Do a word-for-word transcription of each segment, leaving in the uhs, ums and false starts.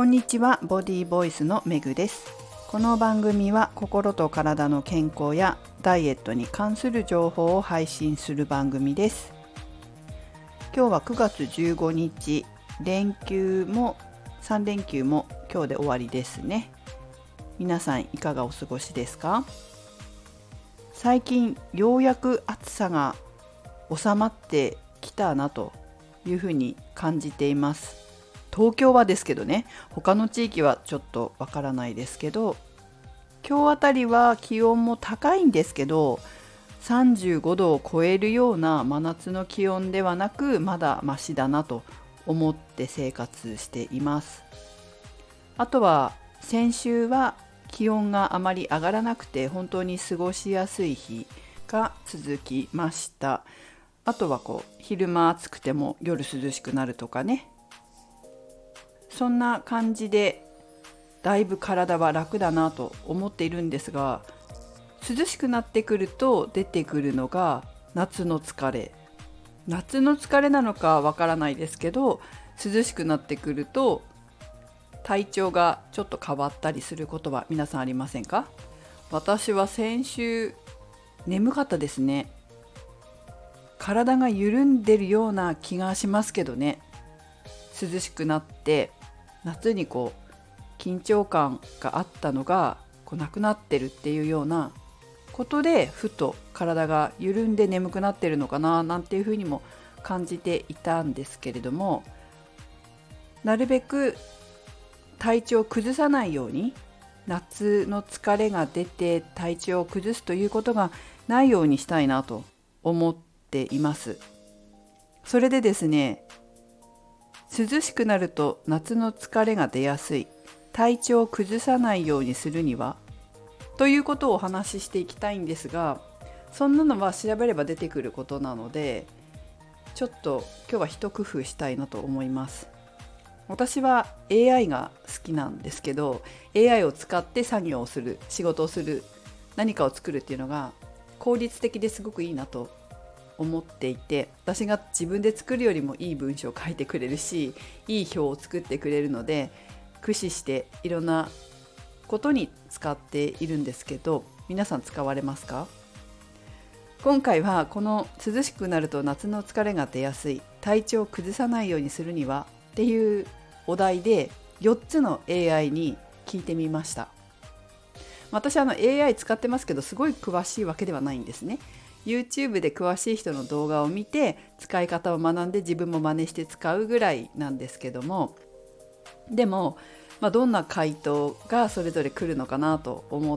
こんにちは、ボディーボイスのめぐです。この番組は心と体の健康やダイエットに関する情報を配信する番組です。今日はくがつじゅうごにち、連休もさんれんきゅうも今日で終わりですね。皆さんいかがお過ごしですか？最近ようやく暑さが収まってきたなというふうに感じています。東京はですけどね、他の地域はちょっとわからないですけど、今日あたりは気温も高いんですけど、さんじゅうごどを超えるような真夏の気温ではなく、まだマシだなと思って生活しています。あとは先週は気温があまり上がらなくて本当に過ごしやすい日が続きました。あとはこう昼間暑くても夜涼しくなるとかね、そんな感じでだいぶ体は楽だなと思っているんですが、涼しくなってくると出てくるのが夏の疲れ。夏の疲れなのかわからないですけど、涼しくなってくると体調がちょっと変わったりすることは皆さんありませんか？私は先週眠かったですね。体が緩んでるような気がしますけどね。涼しくなって夏にこう緊張感があったのがこうなくなってるっていうようなことで、ふと体が緩んで眠くなってるのかななんていうふうにも感じていたんですけれども、なるべく体調を崩さないように、夏の疲れが出て体調を崩すということがないようにしたいなと思っています。それでですね、涼しくなると夏の疲れが出やすい、体調を崩さないようにするにはということをお話ししていきたいんですが、そんなのは調べれば出てくることなので、ちょっと今日は一工夫したいなと思います。私は エーアイ が好きなんですけど、 エーアイ を使って作業をする、仕事をする、何かを作るっていうのが効率的ですごくいいなと思っていて、私が自分で作るよりもいい文章を書いてくれるし、いい表を作ってくれるので駆使していろんなことに使っているんですけど、皆さん使われますか？今回はこの涼しくなると夏の疲れが出やすい、体調を崩さないようにするにはっていうお題でよっつの エーアイ に聞いてみました。私あの エーアイ 使ってますけど、すごい詳しいわけではないんですね。YouTube で詳しい人の動画を見て使い方を学んで自分も真似して使うぐらいなんですけども、でも、まあ、どんな回答がそれぞれ来るのかなと思って、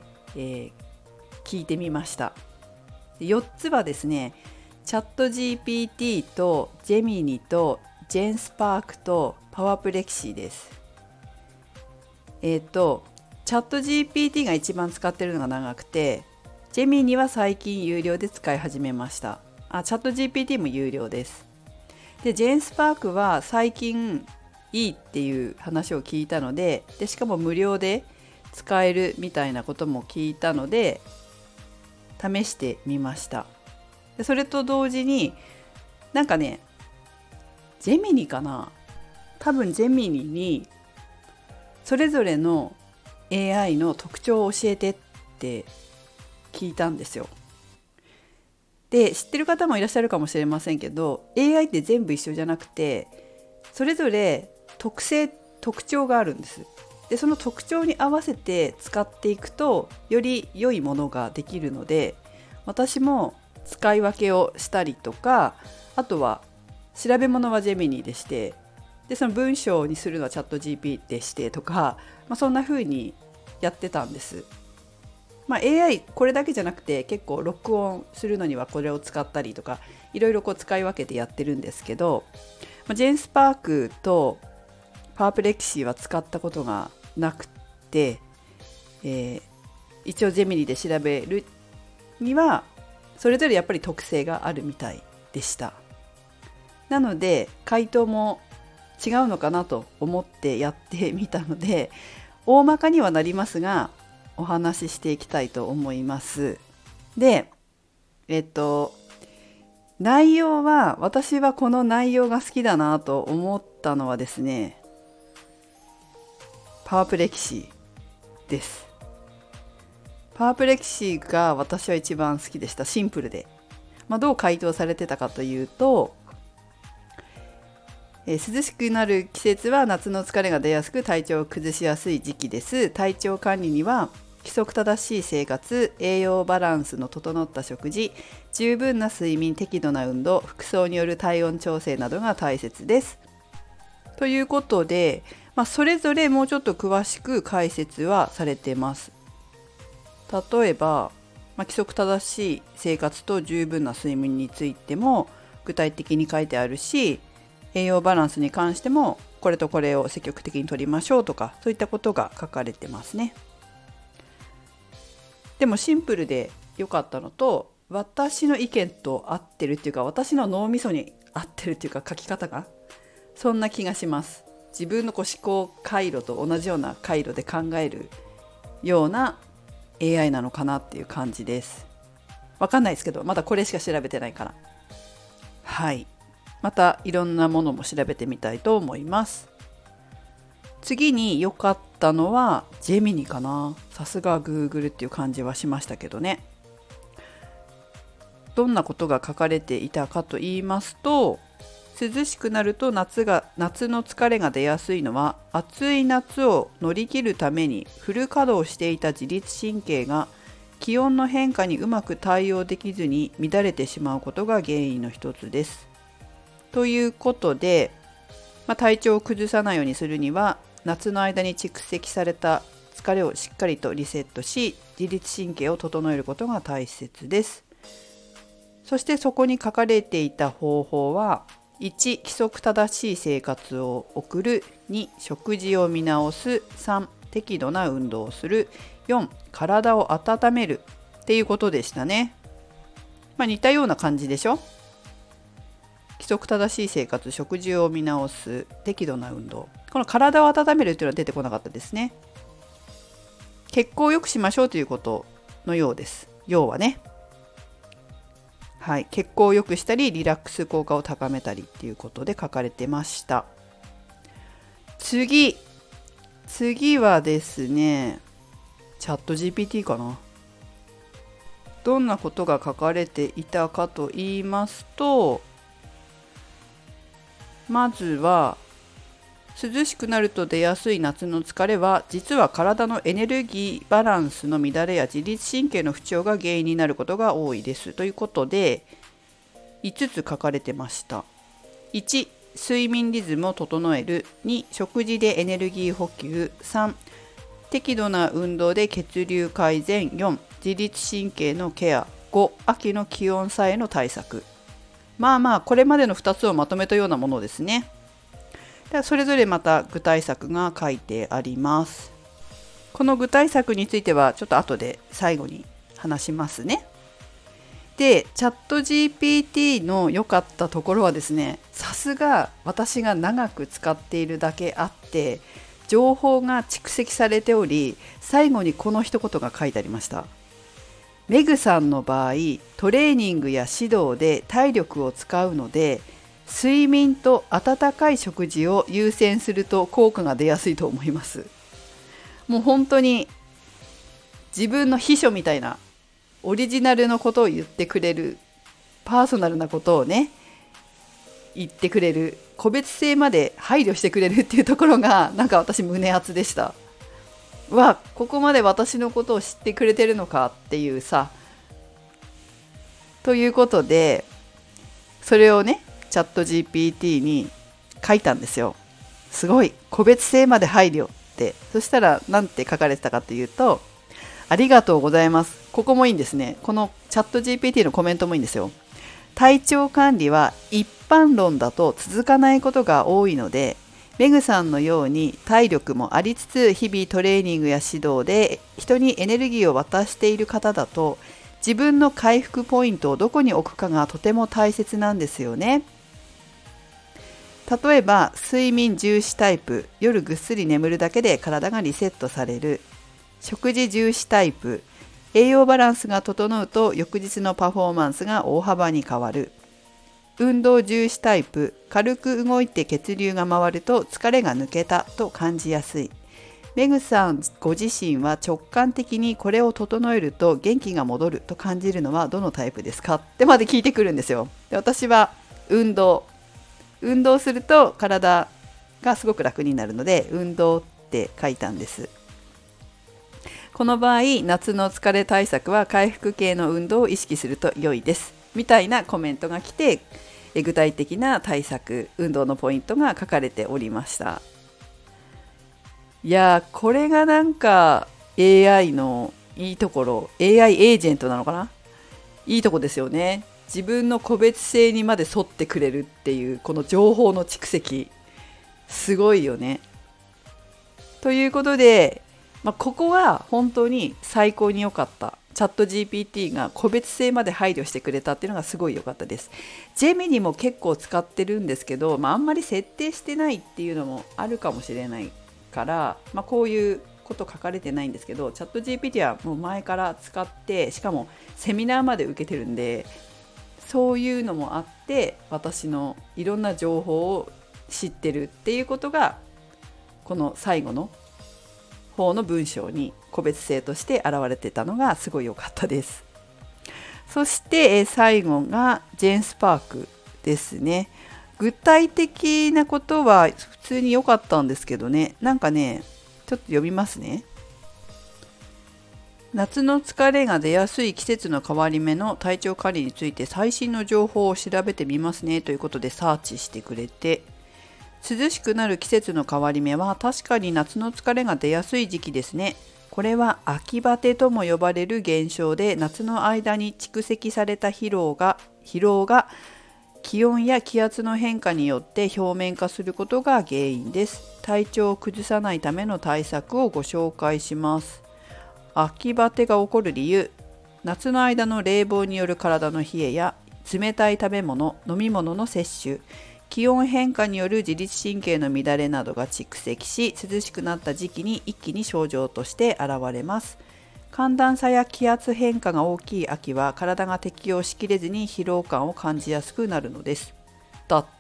えー、聞いてみました。よっつはですね、チャット ジーピーティー とジェミニとジェンスパークとパワープレキシーです。えっとチャット ジーピーティー が一番使ってるのが長くて、ジェミニは最近有料で使い始めました。あ、チャット ジーピーティー も有料です。で、ジェンスパークは最近いいっていう話を聞いたので、でしかも無料で使えるみたいなことも聞いたので試してみました。でそれと同時になんかね、ジェミニかな、多分ジェミニにそれぞれの エーアイ の特徴を教えてって聞いたんですよ。で、知ってる方もいらっしゃるかもしれませんけど、 エーアイ って全部一緒じゃなくて、それぞれ特性特徴があるんです。でその特徴に合わせて使っていくとより良いものができるので、私も使い分けをしたりとか、あとは調べ物はジェミニでして、でその文章にするのはチャット ジーピー でしてとか、まあ、そんな風にやってたんです。まあ、エーアイ これだけじゃなくて結構録音するのにはこれを使ったりとか、いろいろこう使い分けてやってるんですけど、まあ、ジェンスパークとパワープレキシーは使ったことがなくて、えー、一応ジェミニで調べるにはそれぞれやっぱり特性があるみたいでした。なので回答も違うのかなと思ってやってみたので、大まかにはなりますがお話ししていきたいと思います。で、えっと内容は、私はこの内容が好きだなと思ったのはですね、 パワープレキシーです。パワープレキシーが私は一番好きでした。シンプルで、まあ、どう回答されてたかというと、えー、涼しくなる季節は夏の疲れが出やすく体調を崩しやすい時期です。体調管理には規則正しい生活、栄養バランスの整った食事、十分な睡眠、適度な運動、服装による体温調整などが大切です。ということで、まあ、それぞれもうちょっと詳しく解説はされてます。例えば、まあ、規則正しい生活と十分な睡眠についても具体的に書いてあるし、栄養バランスに関してもこれとこれを積極的に取りましょうとか、そういったことが書かれてますね。でもシンプルで良かったのと、私の意見と合ってるっていうか、私の脳みそに合ってるっていうか、書き方がそんな気がします。自分のこう思考回路と同じような回路で考えるような エーアイ なのかなっていう感じです。わかんないですけど、まだこれしか調べてないから。はい。またいろんなものも調べてみたいと思います。次に良かったのはジェミニかな。さすが Google っていう感じはしましたけどね。どんなことが書かれていたかと言いますと、涼しくなると夏が夏の疲れが出やすいのは、暑い夏を乗り切るためにフル稼働していた自律神経が気温の変化にうまく対応できずに乱れてしまうことが原因の一つです。ということで、まあ、体調を崩さないようにするには、夏の間に蓄積された疲れをしっかりとリセットし、自律神経を整えることが大切です。そしてそこに書かれていた方法は、いち、規則正しい生活を送る、に、食事を見直す、さん、適度な運動をする、よん、体を温めるっていうことでしたね。まあ、似たような感じでしょ。規則正しい生活、食事を見直す、適度な運動。この体を温めるというのは出てこなかったですね。血行を良くしましょうということのようです。要はね。はい、血行を良くしたりリラックス効果を高めたりっていうことで書かれてました。次次はですね、チャット ジーピーティー かな。どんなことが書かれていたかと言いますと、まずは涼しくなると出やすい夏の疲れは、実は体のエネルギーバランスの乱れや自律神経の不調が原因になることが多いですということで、いつつ書かれてました。いち、睡眠リズムを整える。に、食事でエネルギー補給。さん、適度な運動で血流改善。よん、自律神経のケア。ご、秋の気温差への対策。まあまあこれまでのふたつをまとめたようなものですね。でそれぞれまた具体策が書いてあります。この具体策についてはちょっと後で最後に話しますね。で、チャット ジーピーティー の良かったところはですね、さすが私が長く使っているだけあって情報が蓄積されており、最後にこの一言が書いてありました。メグさんの場合、トレーニングや指導で体力を使うので、睡眠と温かい食事を優先すると効果が出やすいと思います。もう本当に自分の秘書みたいなオリジナルのことを言ってくれる、パーソナルなことをね言ってくれる、個別性まで配慮してくれるっていうところがなんか私胸熱でした。わ、ここまで私のことを知ってくれてるのかっていうさ。ということで、それをねチャット ジーピーティー に書いたんですよ。すごい個別性まで配慮って。そしたら何て書かれてたかというと、ありがとうございます。ここもいいんですね。このチャット ジーピーティー のコメントもいいんですよ。体調管理は一般論だと続かないことが多いので、メグさんのように体力もありつつ日々トレーニングや指導で人にエネルギーを渡している方だと、自分の回復ポイントをどこに置くかがとても大切なんですよね。例えば睡眠重視タイプ、夜ぐっすり眠るだけで体がリセットされる。食事重視タイプ、栄養バランスが整うと翌日のパフォーマンスが大幅に変わる。運動重視タイプ、軽く動いて血流が回ると疲れが抜けたと感じやすい。 メグさんご自身は直感的にこれを整えると元気が戻ると感じるのはどのタイプですかってまで聞いてくるんですよ。で、私は運動運動すると体がすごく楽になるので運動って書いたんです。この場合、夏の疲れ対策は回復系の運動を意識すると良いですみたいなコメントが来て、具体的な対策、運動のポイントが書かれておりました。いやー、これがなんか エーアイ のいいところ、 エーアイ エージェントなのかな、いいとこですよね。自分の個別性にまで沿ってくれるっていうこの情報の蓄積、すごいよね。ということで、まあ、ここは本当に最高に良かった。チャット ジーピーティー が個別性まで配慮してくれたっていうのがすごい良かったです。ジェミニも結構使ってるんですけど、まあ、あんまり設定してないっていうのもあるかもしれないから、まあ、こういうこと書かれてないんですけど、チャット ジーピーティー はもう前から使って、しかもセミナーまで受けてるんで、そういうのもあって私のいろんな情報を知ってるっていうことがこの最後の方の文章に個別性として現れてたのがすごい良かったです。そして最後がジェーンスパークですね。具体的なことは普通に良かったんですけどね、なんかね、ちょっと読みますね。夏の疲れが出やすい季節の変わり目の体調管理について最新の情報を調べてみますねということでサーチしてくれて、涼しくなる季節の変わり目は確かに夏の疲れが出やすい時期ですね。これは秋バテとも呼ばれる現象で、夏の間に蓄積された疲労が疲労が気温や気圧の変化によって表面化することが原因です。体調を崩さないための対策をご紹介します。秋バテが起こる理由。夏の間の冷房による体の冷えや冷たい食べ物、飲み物の摂取、気温変化による自律神経の乱れなどが蓄積し、涼しくなった時期に一気に症状として現れます。寒暖差や気圧変化が大きい秋は体が適応しきれずに疲労感を感じやすくなるのです。だって、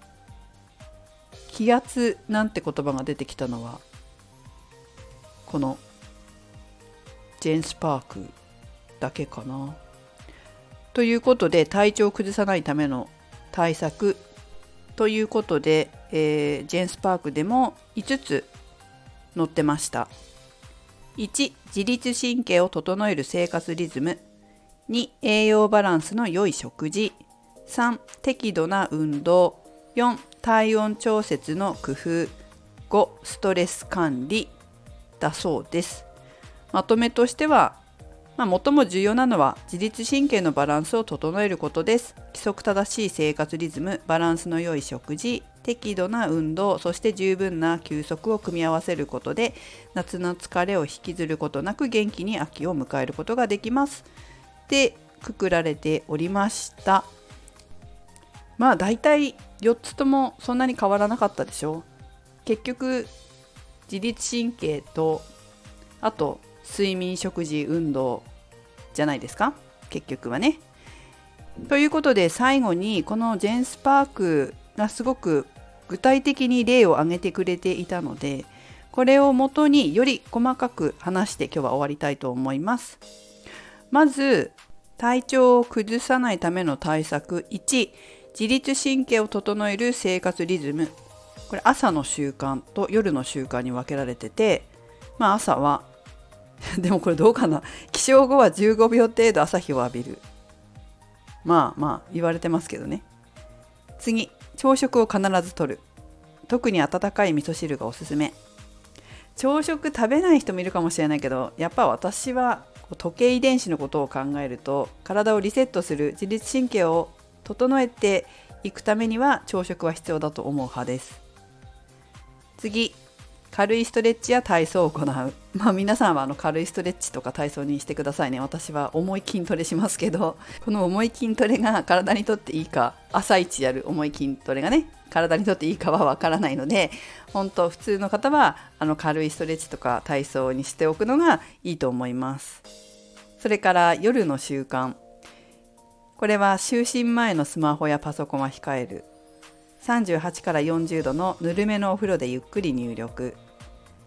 気圧なんて言葉が出てきたのはこのジェーンスパークだけかな。ということで、体調を崩さないための対策ということで、えー、ジェーンスパークでもいつつ載ってました。いち、自律神経を整える生活リズム。に、栄養バランスの良い食事。さん、適度な運動。よん、体温調節の工夫。ご、ストレス管理だそうです。まとめとしては、まあ、最も重要なのは自律神経のバランスを整えることです。規則正しい生活リズム、バランスの良い食事、適度な運動、そして十分な休息を組み合わせることで、夏の疲れを引きずることなく元気に秋を迎えることができます。で、くくられておりました。まあだいたいよっつともそんなに変わらなかったでしょ。結局自律神経と、あと睡眠、食事、運動じゃないですか、結局はね。ということで、最後にこのジェーンスパークがすごく具体的に例を挙げてくれていたので、これをもとにより細かく話して今日は終わりたいと思います。まず、体調を崩さないための対策。いち、自律神経を整える生活リズム。これ朝の習慣と夜の習慣に分けられてて、まあ朝はでもこれどうかな、起床後はじゅうごびょう程度朝日を浴びる。まあまあ言われてますけどね。次、朝食を必ずとる。特に温かい味噌汁がおすすめ。朝食食べない人もいるかもしれないけど、やっぱ私は時計遺伝子のことを考えると、体をリセットする、自律神経を整えていくためには朝食は必要だと思う派です。次、軽いストレッチや体操を行う。まあ皆さんはあの軽いストレッチとか体操にしてくださいね。私は重い筋トレしますけど、この重い筋トレが体にとっていいか、朝一やる重い筋トレがね、体にとっていいかはわからないので、本当普通の方はあの軽いストレッチとか体操にしておくのがいいと思います。それから夜の習慣。これは就寝前のスマホやパソコンは控える。さんじゅうはちからよんじゅうどのぬるめのお風呂でゆっくり入浴。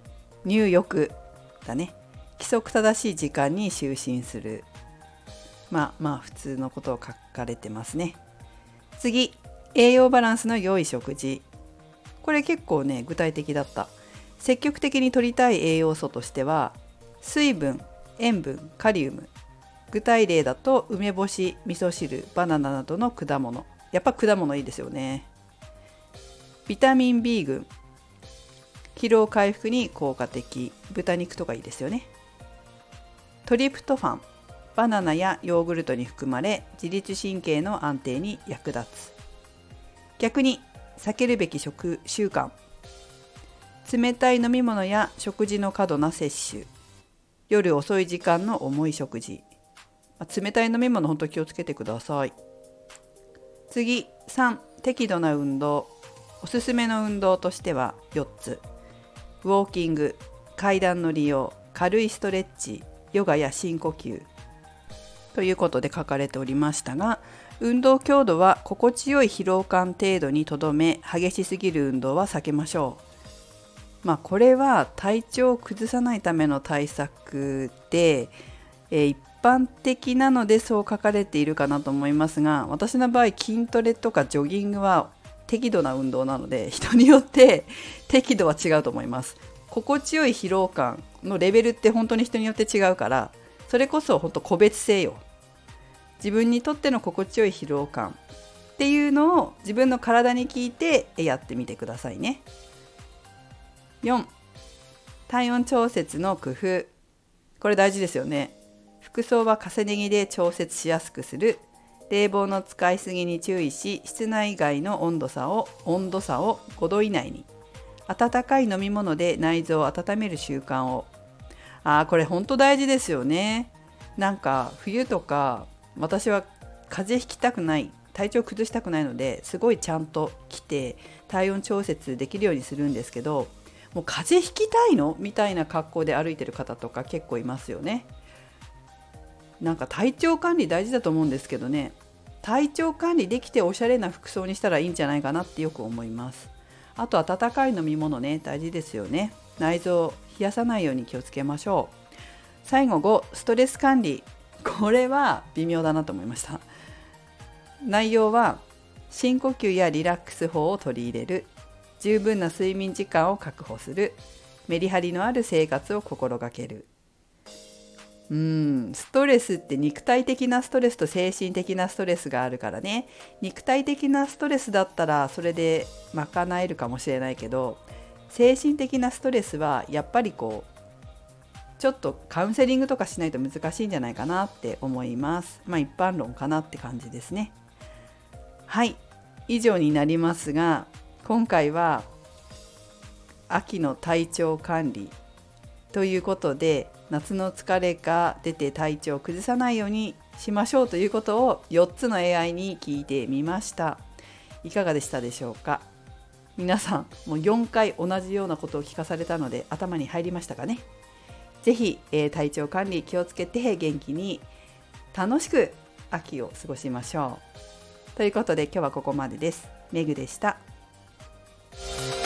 入浴だね。規則正しい時間に就寝する。まあまあ普通のことを書かれてますね。次、栄養バランスの良い食事。これ結構ね具体的だった。積極的に摂りたい栄養素としては水分、塩分、カリウム。具体例だと梅干し、味噌汁、バナナなどの果物。やっぱ果物いいですよね。ビタミン B 群。疲労回復に効果的。豚肉とかいいですよね。トリプトファン。バナナやヨーグルトに含まれ自律神経の安定に役立つ。逆に避けるべき食習慣。冷たい飲み物や食事の過度な摂取。夜遅い時間の重い食事。冷たい飲み物本当気をつけてください。次、さん、適度な運動。おすすめの運動としてはよっつ。ウォーキング、階段の利用、軽いストレッチ、ヨガや深呼吸ということで書かれておりましたが、運動強度は心地よい疲労感程度にとどめ、激しすぎる運動は避けましょう。まあこれは体調を崩さないための対策で、えー、一般的なのでそう書かれているかなと思いますが、私の場合筋トレとかジョギングは適度な運動なので、人によって適度は違うと思います。心地よい疲労感のレベルって本当に人によって違うから、それこそ本当個別性よ。自分にとっての心地よい疲労感っていうのを自分の体に聞いてやってみてくださいね。よん、体温調節の工夫。これ大事ですよね。服装は重ね着で調節しやすくする。冷房の使いすぎに注意し、室内外の温度差を温度差をごど以内に。温かい飲み物で内臓を温める習慣を。あーこれ本当大事ですよね。なんか冬とか私は風邪ひきたくない、体調崩したくないのですごいちゃんと着て体温調節できるようにするんですけど、もう風邪ひきたいのみたいな格好で歩いてる方とか結構いますよね。なんか体調管理大事だと思うんですけどね、体調管理できておしゃれな服装にしたらいいんじゃないかなってよく思います。あと温かい飲み物ね、大事ですよね。内臓を冷やさないように気をつけましょう。最後ご、ストレス管理。これは微妙だなと思いました。内容は深呼吸やリラックス法を取り入れる、十分な睡眠時間を確保する、メリハリのある生活を心がける。うーんストレスって肉体的なストレスと精神的なストレスがあるからね。肉体的なストレスだったらそれで賄えるかもしれないけど、精神的なストレスはやっぱりこうちょっとカウンセリングとかしないと難しいんじゃないかなって思います。まあ一般論かなって感じですね。はい、以上になりますが、今回は秋の体調管理ということで、夏の疲れが出て体調を崩さないようにしましょうということをよっつの エーアイ に聞いてみました。いかがでしたでしょうか。皆さんもうよんかい同じようなことを聞かされたので頭に入りましたかね。ぜひ、えー、体調管理気をつけて元気に楽しく秋を過ごしましょう。ということで今日はここまでです。めぐでした。